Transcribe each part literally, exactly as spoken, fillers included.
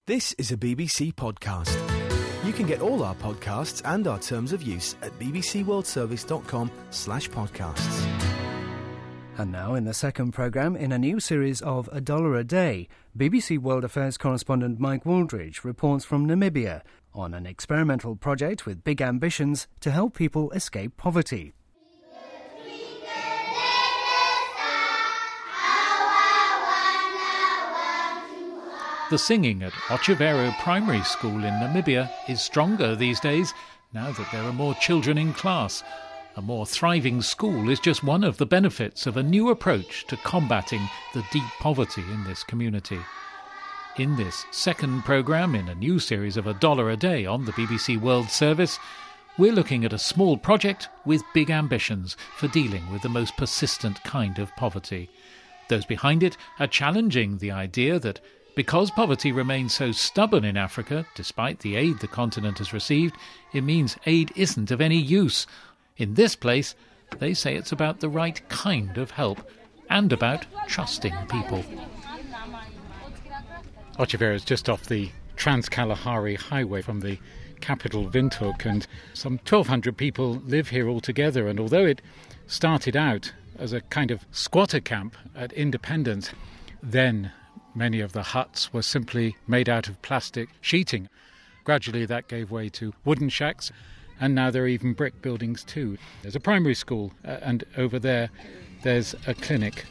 This is a B B C podcast. You can get all our podcasts and our terms of use at bbcworldservice.com slash podcasts. And now in the second programme, in a new series of A Dollar a Day, B B C World Affairs correspondent Mike Wooldridge reports from Namibia on an experimental project with big ambitions to help people escape poverty. The singing at Otjivero Primary School in Namibia is stronger these days now that there are more children in class. A more thriving school is just one of the benefits of a new approach to combating the deep poverty in this community. In this second programme, in a new series of A Dollar a Day on the B B C World Service, we're looking at a small project with big ambitions for dealing with the most persistent kind of poverty. Those behind it are challenging the idea that because poverty remains so stubborn in Africa, despite the aid the continent has received, it means aid isn't of any use. In this place, they say it's about the right kind of help and about trusting people. Otjivero is just off the Trans-Kalahari Highway from the capital Windhoek, and some twelve hundred people live here altogether. And although it started out as a kind of squatter camp at independence, then many of the huts were simply made out of plastic sheeting. Gradually that gave way to wooden shacks, and now there are even brick buildings too. There's a primary school, uh, and over there there's a clinic.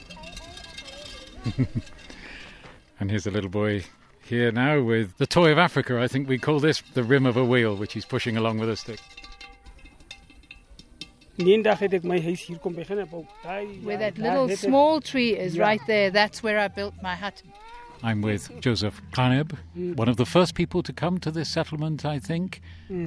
And here's a little boy here now with the toy of Africa. I think we call this the rim of a wheel, which he's pushing along with a stick. Where that little small tree is right there, that's where I built my hut. I'm with Joseph Kaneb, one of the first people to come to this settlement, I think.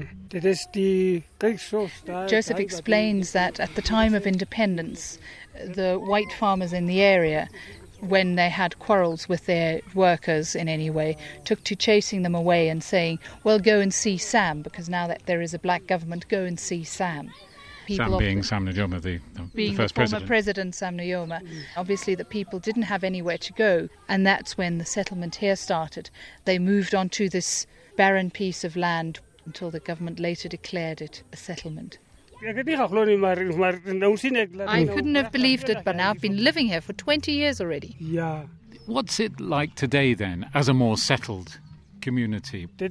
Joseph explains that at the time of independence, the white farmers in the area, when they had quarrels with their workers in any way, took to chasing them away and saying, well, go and see Sam, because now that there is a black government, go and see Sam. People Sam being Sam Nujoma, the, the, being the first the former president. president, Sam Nujoma. Mm. Obviously, the people didn't have anywhere to go, and that's when the settlement here started. They moved on to this barren piece of land until the government later declared it a settlement. I couldn't have believed it, but now I've been living here for twenty years already. Yeah. What's it like today, then, as a more settled community? We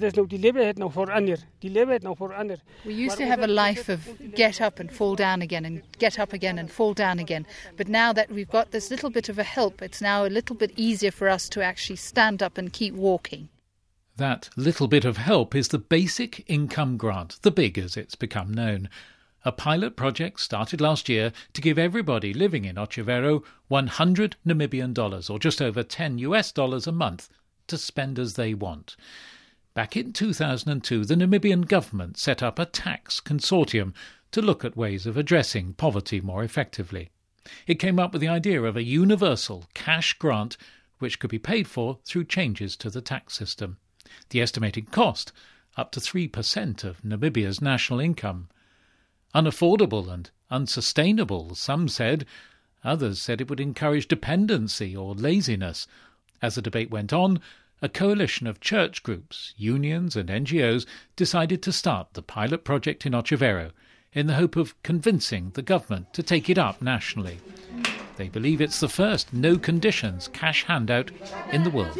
used to have a life of get up and fall down again and get up again and fall down again. But now that we've got this little bit of a help, it's now a little bit easier for us to actually stand up and keep walking. That little bit of help is the Basic Income Grant, the BIG as it's become known. A pilot project started last year to give everybody living in Otjivero one hundred Namibian dollars, or just over ten US dollars a month, to spend as they want. Back in two thousand two, the Namibian government set up a tax consortium to look at ways of addressing poverty more effectively. It came up with the idea of a universal cash grant which could be paid for through changes to the tax system. The estimated cost, up to three percent of Namibia's national income. Unaffordable and unsustainable, some said. Others said it would encourage dependency or laziness. As the debate went on, a coalition of church groups, unions and N G Os decided to start the pilot project in Otjivero in the hope of convincing the government to take it up nationally. They believe it's the first no-conditions cash handout in the world.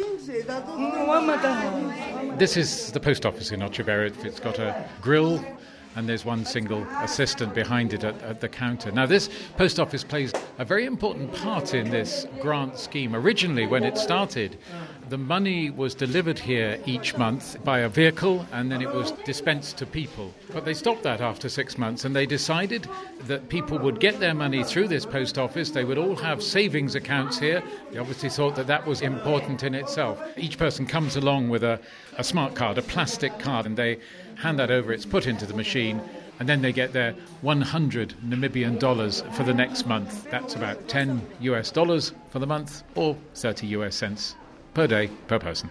This is the post office in Otjivero. It's got a grill, and there's one single assistant behind it at, at the counter. Now, this post office plays a very important part in this grant scheme. Originally, when it started, the money was delivered here each month by a vehicle, and then it was dispensed to people. But they stopped that after six months, and they decided that people would get their money through this post office. They would all have savings accounts here. They obviously thought that that was important in itself. Each person comes along with a, a smart card, a plastic card, and they hand that over. It's put into the machine, and then they get their one hundred Namibian dollars for the next month. That's about ten US dollars for the month, or thirty US cents per day per person.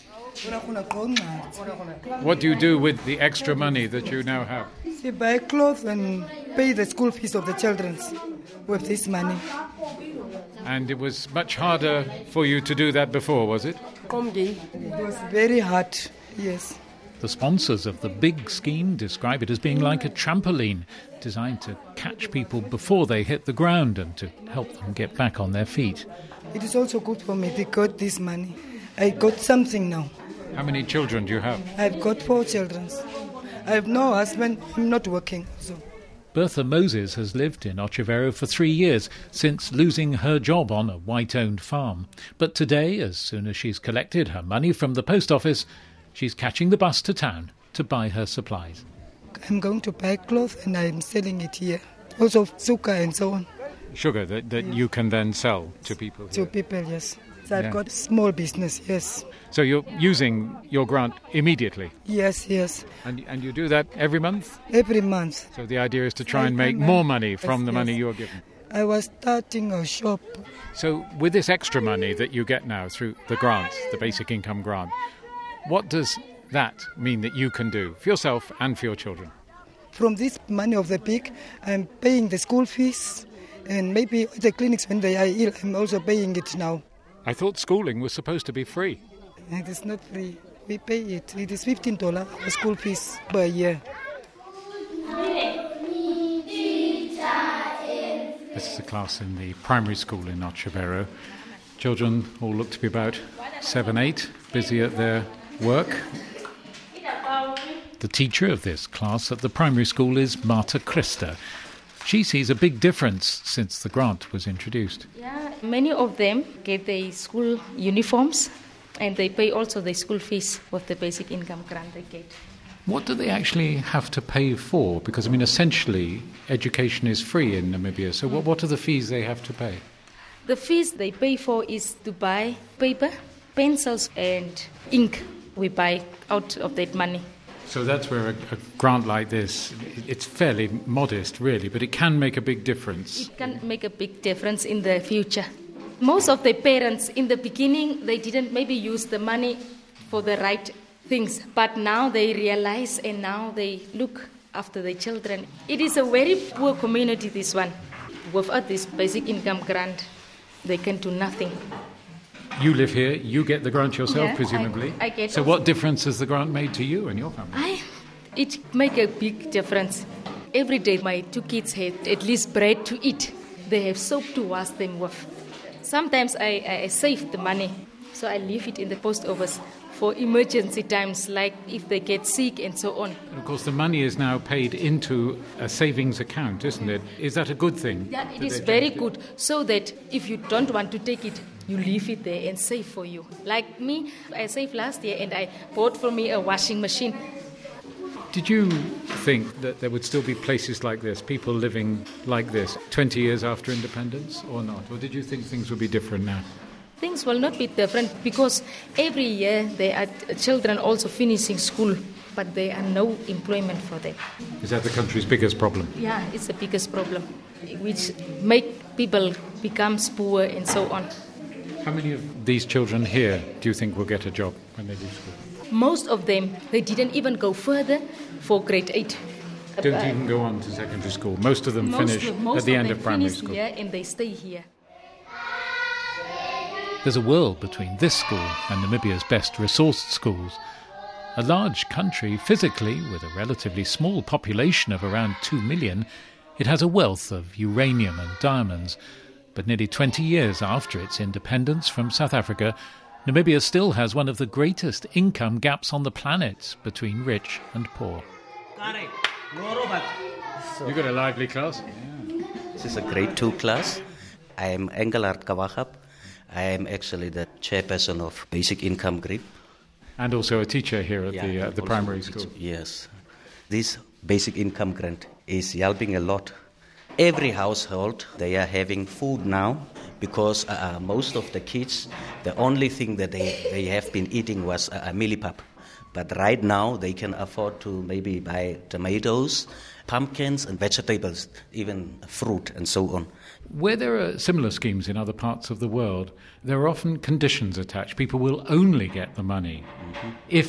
What do you do with the extra money that you now have? You buy clothes and pay the school fees of the children with this money. And it was much harder for you to do that before, was it? It was very hard, yes. The sponsors of the big scheme describe it as being like a trampoline, designed to catch people before they hit the ground and to help them get back on their feet. It is also good for me to get this money. I got something now. How many children do you have? I've got four children. I have no husband. I'm not working. So. Bertha Moses has lived in Ochevero for three years, since losing her job on a white-owned farm. But today, as soon as she's collected her money from the post office, she's catching the bus to town to buy her supplies. I'm going to buy clothes and I'm selling it here. Also sugar and so on. Sugar that, that yes. you can then sell to people here? To people, yes. So I've yeah. got small business, yes. So you're using your grant immediately? Yes, yes. And and you do that every month? Every month. So the idea is to try and make more money from the money you're given? I was starting a shop. So with this extra money that you get now through the grant, the basic income grant, what does that mean that you can do for yourself and for your children? From this money of the pig, I'm paying the school fees, and maybe the clinics when they are ill, I'm also paying it now. I thought schooling was supposed to be free. It is not free. We pay it. It is fifteen dollars for school fees per year. This is a class in the primary school in Ochevero. Children all look to be about seven, eight, busy at their work. The teacher of this class at the primary school is Marta Christa. She sees a big difference since the grant was introduced. Yeah, many of them get their school uniforms and they pay also their school fees with the basic income grant they get. What do they actually have to pay for? Because, I mean, essentially, education is free in Namibia. So what, what are the fees they have to pay? The fees they pay for is to buy paper, pencils and ink. We buy out of that money. So that's where a, a grant like this, it's fairly modest, really, but it can make a big difference. It can make a big difference in the future. Most of the parents, in the beginning, they didn't maybe use the money for the right things, but now they realize and now they look after their children. It is a very poor community, this one. Without this basic income grant, they can do nothing. You live here, you get the grant yourself, yeah, presumably. I, I get so also. What difference has the grant made to you and your family? I, it make a big difference. Every day my two kids have at least bread to eat. They have soap to wash them with. Sometimes I, I save the money, so I leave it in the post office for emergency times, like if they get sick and so on. And of course, the money is now paid into a savings account, isn't it? Is that a good thing? Yeah, it is very good, so that if you don't want to take it, you leave it there and save for you. Like me, I saved last year and I bought for me a washing machine. Did you think that there would still be places like this, people living like this, twenty years after independence or not? Or did you think things would be different now? Things will not be different because every year there are children also finishing school, but there are no employment for them. Is that the country's biggest problem? Yeah, it's the biggest problem, which make people become poor and so on. How many of these children here do you think will get a job when they leave school? Most of them, they didn't even go further for grade eight. Don't uh, even go on to secondary school. Most of them most finish of, most at the of end them of primary finish school. Here and they stay here. There's a world between this school and Namibia's best resourced schools. A large country physically, with a relatively small population of around two million, it has a wealth of uranium and diamonds. But nearly twenty years after its independence from South Africa, Namibia still has one of the greatest income gaps on the planet between rich and poor. You've got a lively class. Yeah. This is a grade two class. I am Engelhard Kawahap. I am actually the chairperson of Basic Income Group. And also a teacher here at yeah, the, uh, the primary school. Yes. This Basic Income Grant is helping a lot. Every household, they are having food now because uh, most of the kids, the only thing that they, they have been eating was a, a millipap. But right now, they can afford to maybe buy tomatoes, pumpkins and vegetables, even fruit and so on. Where there are similar schemes in other parts of the world, there are often conditions attached. People will only get the money mm-hmm. if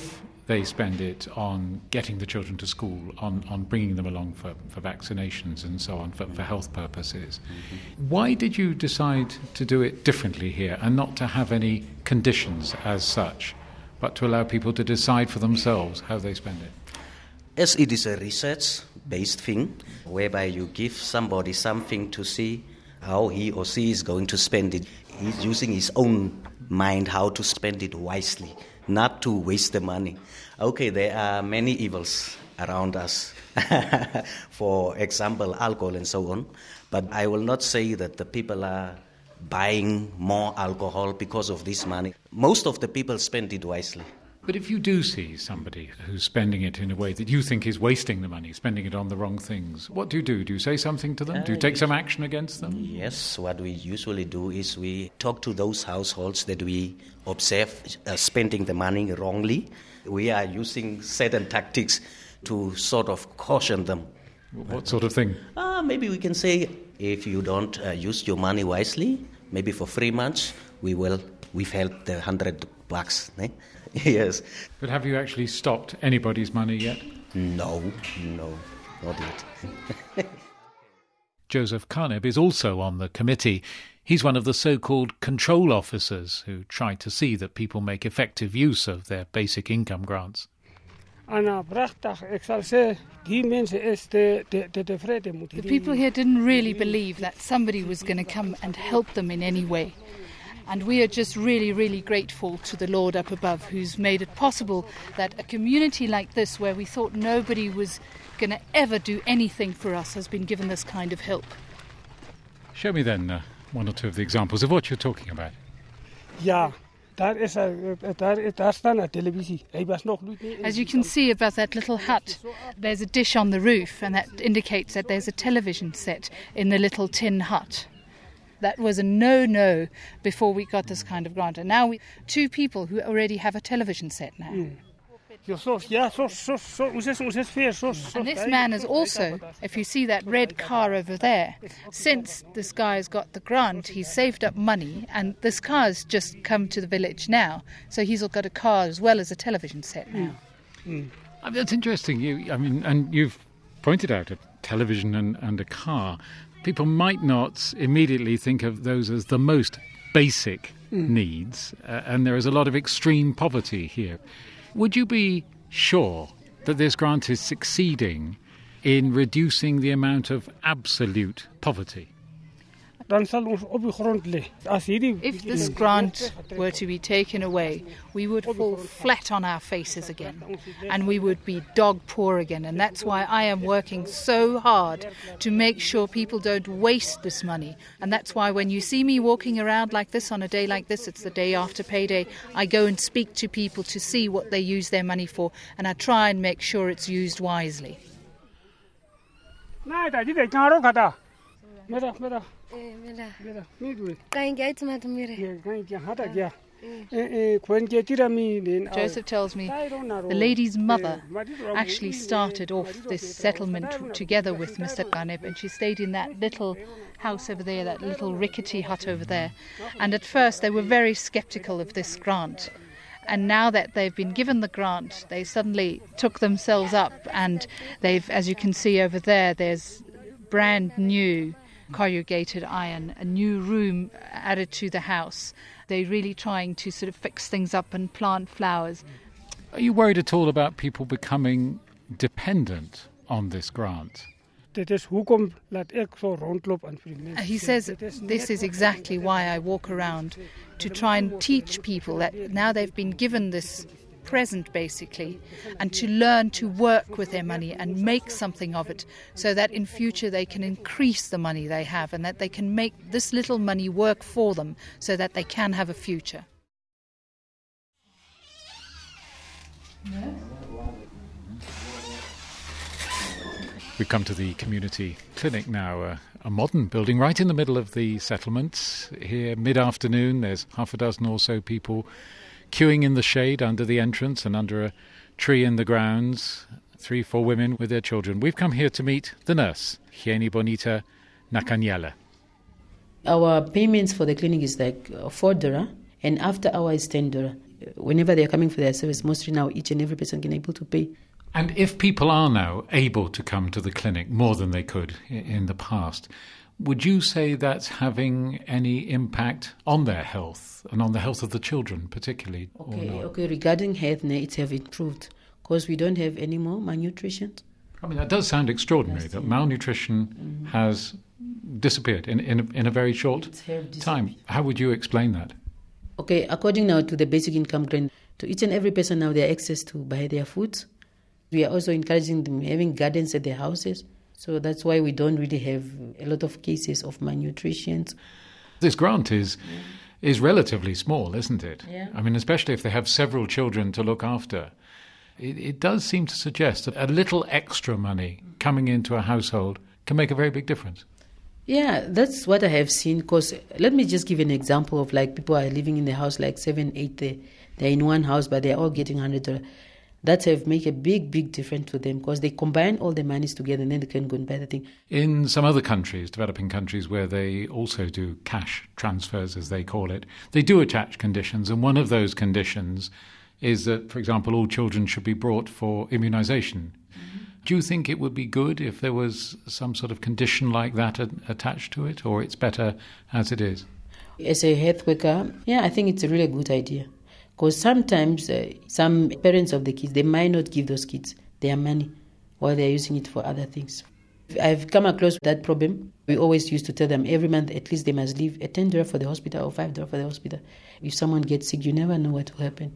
they spend it on getting the children to school, on, on bringing them along for, for vaccinations and so on, for, for health purposes. Mm-hmm. Why did you decide to do it differently here and not to have any conditions as such, but to allow people to decide for themselves how they spend it? As it is a research-based thing, whereby you give somebody something to see how he or she is going to spend it. He's using his own mind how to spend it wisely, not to waste the money. Okay, there are many evils around us, for example, alcohol and so on, but I will not say that the people are buying more alcohol because of this money. Most of the people spend it wisely. But if you do see somebody who's spending it in a way that you think is wasting the money, spending it on the wrong things, what do you do? Do you say something to them? Uh, do you take some action against them? Yes, what we usually do is we talk to those households that we observe uh, spending the money wrongly. We are using certain tactics to sort of caution them. What sort of thing? Uh, maybe we can say, if you don't uh, use your money wisely, maybe for three months, we will withhold the hundred bucks. Eh? Yes. But have you actually stopped anybody's money yet? No, no, not yet. Joseph Carneb is also on the committee. He's one of the so-called control officers who try to see that people make effective use of their basic income grants. The people here didn't really believe that somebody was going to come and help them in any way. And we are just really, really grateful to the Lord up above, who's made it possible that a community like this, where we thought nobody was going to ever do anything for us, has been given this kind of help. Show me then uh, one or two of the examples of what you're talking about. Yeah. As you can see above that little hut, there's a dish on the roof, and that indicates that there's a television set in the little tin hut. That was a no-no before we got this kind of grant. And now we two people who already have a television set now. Mm. And this man is also, if you see that red car over there, since this guy's got the grant, he's saved up money, and this car's just come to the village now, so he's got a car as well as a television set now. Mm. Mm. I mean, that's interesting. You, I mean, and you've pointed out a television and, and a car. People might not immediately think of those as the most basic mm. needs, uh, and there is a lot of extreme poverty here. Would you be sure that this grant is succeeding in reducing the amount of absolute poverty? If this grant were to be taken away, we would fall flat on our faces again, and we would be dog poor again. And that's why I am working so hard to make sure people don't waste this money. And that's why when you see me walking around like this on a day like this, it's the day after payday, I go and speak to people to see what they use their money for, and I try and make sure it's used wisely. Joseph tells me the lady's mother actually started off this settlement together with Mister Carneb, and she stayed in that little house over there, that little rickety hut over there. And at first they were very sceptical of this grant. And now that they've been given the grant, they suddenly took themselves up, and they've, as you can see over there, there's brand new corrugated iron, a new room added to the house. They're really trying to sort of fix things up and plant flowers. Are you worried at all about people becoming dependent on this grant? He says this is exactly why I walk around, to try and teach people that now they've been given this present basically, and to learn to work with their money and make something of it, so that in future they can increase the money they have, and that they can make this little money work for them so that they can have a future. We've come to the community clinic now, uh, a modern building right in the middle of the settlement. Here, mid-afternoon, there's half a dozen or so people queuing in the shade under the entrance and under a tree in the grounds. Three, four women with their children. We've come here to meet the nurse, Hieni Bonita Nakanyala. Our payments for the clinic is like four dora, and after hour is ten dora. whenever they're coming for their service, mostly now each and every person can able to pay. And if people are now able to come to the clinic more than they could in the past, would you say that's having any impact on their health and on the health of the children particularly? Okay, okay. Regarding health, it's have improved because we don't have any more malnutrition. I mean, that does sound extraordinary, that malnutrition mm-hmm. has disappeared in, in, a, in a very short time. How would you explain that? Okay, according now to the basic income grant, to each and every person now they have access to buy their food. We are also encouraging them having gardens at their houses. So that's why we don't really have a lot of cases of malnutrition. This grant is yeah. is relatively small, isn't it? Yeah. I mean, especially if they have several children to look after. It, it does seem to suggest that a little extra money coming into a household can make a very big difference. Yeah, that's what I have seen. Because let me just give an example of like people are living in the house, like seven, eight, they, they're in one house, but they're all getting one hundred dollars. That have make a big, big difference to them because they combine all the monies together and then they can go and buy the thing. In some other countries, developing countries, where they also do cash transfers, as they call it, they do attach conditions, and one of those conditions is that, for example, all children should be brought for immunisation. Mm-hmm. Do you think it would be good if there was some sort of condition like that a- attached to it, or it's better as it is? As a health worker, yeah, I think it's a really good idea. Because sometimes uh, some parents of the kids, they might not give those kids their money while they're using it for other things. I've come across that problem. We always used to tell them every month at least they must leave a ten dollars for the hospital or five dollars for the hospital. If someone gets sick, you never know what will happen.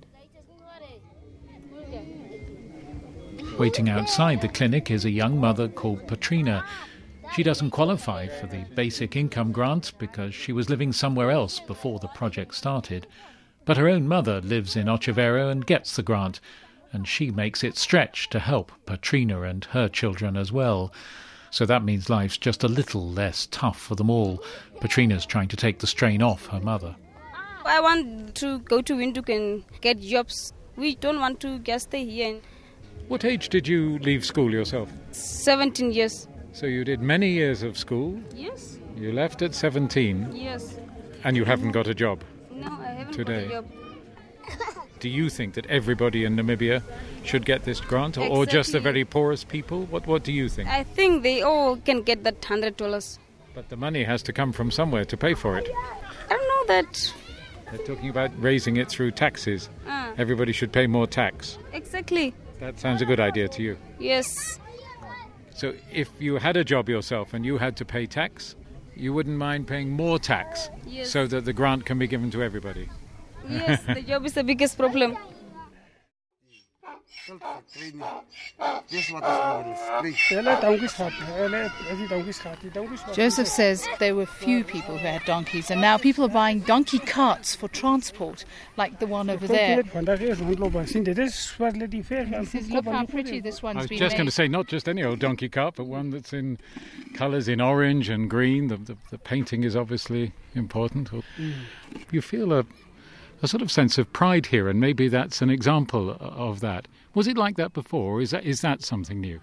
Waiting outside the clinic is a young mother called Patrina. She doesn't qualify for the basic income grant because she was living somewhere else before the project started. But her own mother lives in Otjivero and gets the grant, and she makes it stretch to help Patrina and her children as well. So that means life's just a little less tough for them all. Patrina's trying to take the strain off her mother. I want to go to Windhoek and get jobs. We don't want to just stay here. What age did you leave school yourself? seventeen years. So you did many years of school? Yes. You left at seventeen? Yes. And you haven't got a job? No, I haven't today. got a job. Do you think that everybody in Namibia should get this grant, or, Exactly. or just the very poorest people? What What do you think? I think they all can get that one hundred dollars. But the money has to come from somewhere to pay for it. I don't know that. They're talking about raising it through taxes. Ah. Everybody should pay more tax. Exactly. That sounds a good idea to you. Yes. So if you had a job yourself and you had to pay tax, you wouldn't mind paying more tax Yes. so that the grant can be given to everybody? Yes, the job is the biggest problem. Joseph says there were few people who had donkeys, and now people are buying donkey carts for transport, like the one over there. He says, look how pretty this one's I was been just made. going to say, not just any old donkey cart, but one that's in colours in orange and green. The, the, the painting is obviously important. Mm. You feel a, a sort of sense of pride here, and maybe that's an example of that. Was it like that before, or is that, is that something new?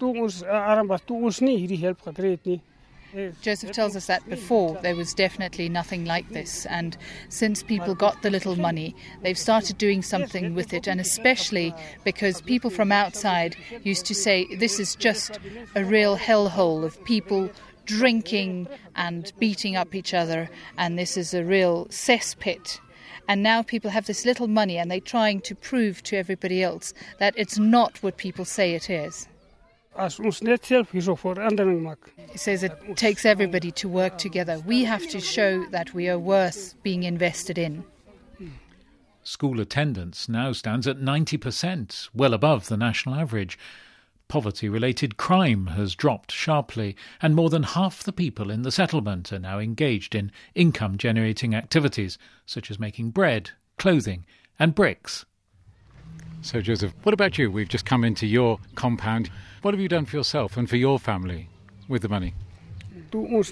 Joseph tells us that before there was definitely nothing like this, and since people got the little money, they've started doing something with it, and especially because people from outside used to say this is just a real hellhole of people drinking and beating up each other, and this is a real cesspit. And now people have this little money and they're trying to prove to everybody else that it's not what people say it is. He says it takes everybody to work together. We have to show that we are worth being invested in. School attendance now stands at ninety percent, well above the national average. Poverty-related crime has dropped sharply, and more than half the people in the settlement are now engaged in income-generating activities, such as making bread, clothing and bricks. So, Joseph, what about you? We've just come into your compound. What have you done for yourself and for your family with the money? First,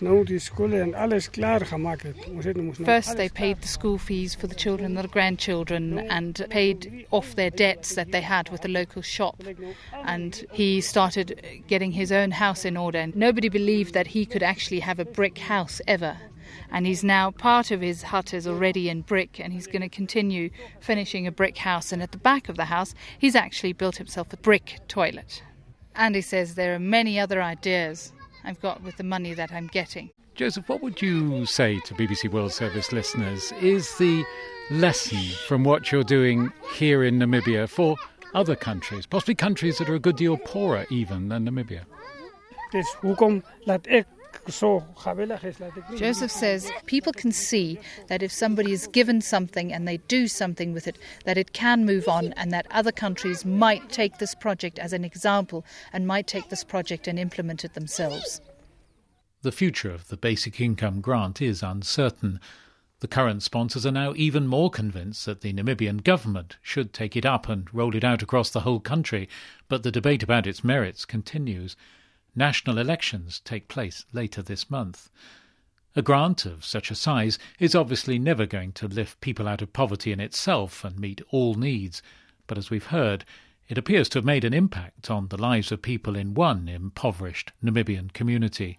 they paid the school fees for the children and the grandchildren and paid off their debts that they had with the local shop. And he started getting his own house in order. And nobody believed that he could actually have a brick house ever. And he's now, part of his hut is already in brick, and he's going to continue finishing a brick house. And at the back of the house, he's actually built himself a brick toilet. And he says there are many other ideas I've got with the money that I'm getting. Joseph, what would you say to B B C World Service listeners is the lesson from what you're doing here in Namibia for other countries, possibly countries that are a good deal poorer even than Namibia? Joseph says people can see that if somebody is given something and they do something with it, that it can move on, and that other countries might take this project as an example and might take this project and implement it themselves. The future of the basic income grant is uncertain. The current sponsors are now even more convinced that the Namibian government should take it up and roll it out across the whole country, but the debate about its merits continues. National elections take place later this month. A grant of such a size is obviously never going to lift people out of poverty in itself and meet all needs, but as we've heard, it appears to have made an impact on the lives of people in one impoverished Namibian community.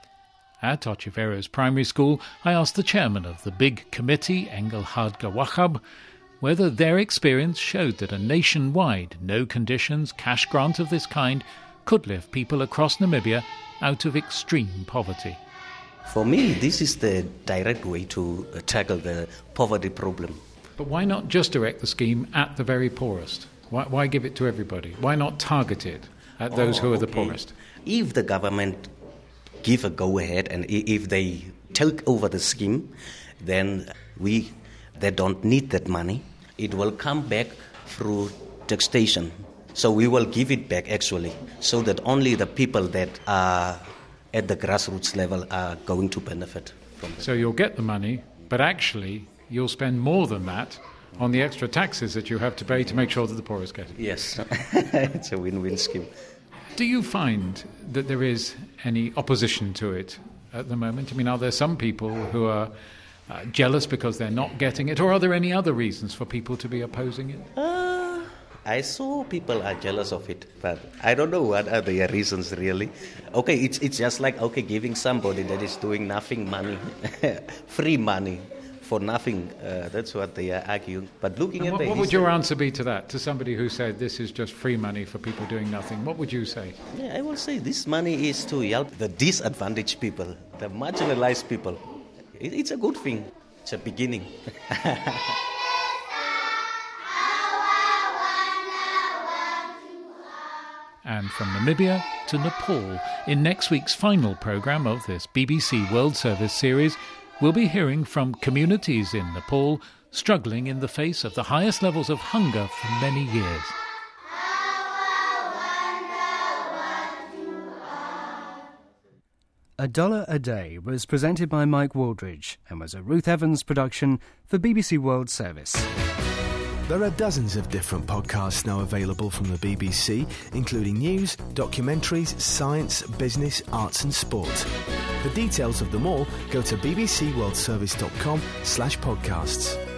At Otjivero's primary school, I asked the chairman of the big committee, Engelhard Gawachab, whether their experience showed that a nationwide, no-conditions cash grant of this kind could lift people across Namibia out of extreme poverty. For me, this is the direct way to tackle the poverty problem. But why not just direct the scheme at the very poorest? Why, why give it to everybody? Why not target it at those oh, who are the okay. poorest? If the government give a go-ahead and if they take over the scheme, then we that don't need that money, it will come back through taxation. So we will give it back actually, so that only the people that are at the grassroots level are going to benefit from it. So you'll get the money, but actually you'll spend more than that on the extra taxes that you have to pay to make sure that the poorest get it. Yes, it's a win-win scheme. Do you find that there is any opposition to it at the moment? I mean, are there some people who are uh, jealous because they're not getting it, or are there any other reasons for people to be opposing it? Uh, I saw people are jealous of it, but I don't know what are the reasons really. Okay, it's it's just like, okay, giving somebody that is doing nothing money, free money, for nothing. Uh, that's what they are arguing. But looking and at what, the what would history, your answer be to that? To somebody who said this is just free money for people doing nothing, what would you say? Yeah, I will say this money is to help the disadvantaged people, the marginalized people. It, it's a good thing. It's a beginning. And from Namibia to Nepal, in next week's final programme of this B B C World Service series, we'll be hearing from communities in Nepal struggling in the face of the highest levels of hunger for many years. A Dollar a Day was presented by Mike Waldridge and was a Ruth Evans production for B B C World Service. There are dozens of different podcasts now available from the B B C, including news, documentaries, science, business, arts and sport. For details of them all, go to bbcworldservice.com slash podcasts.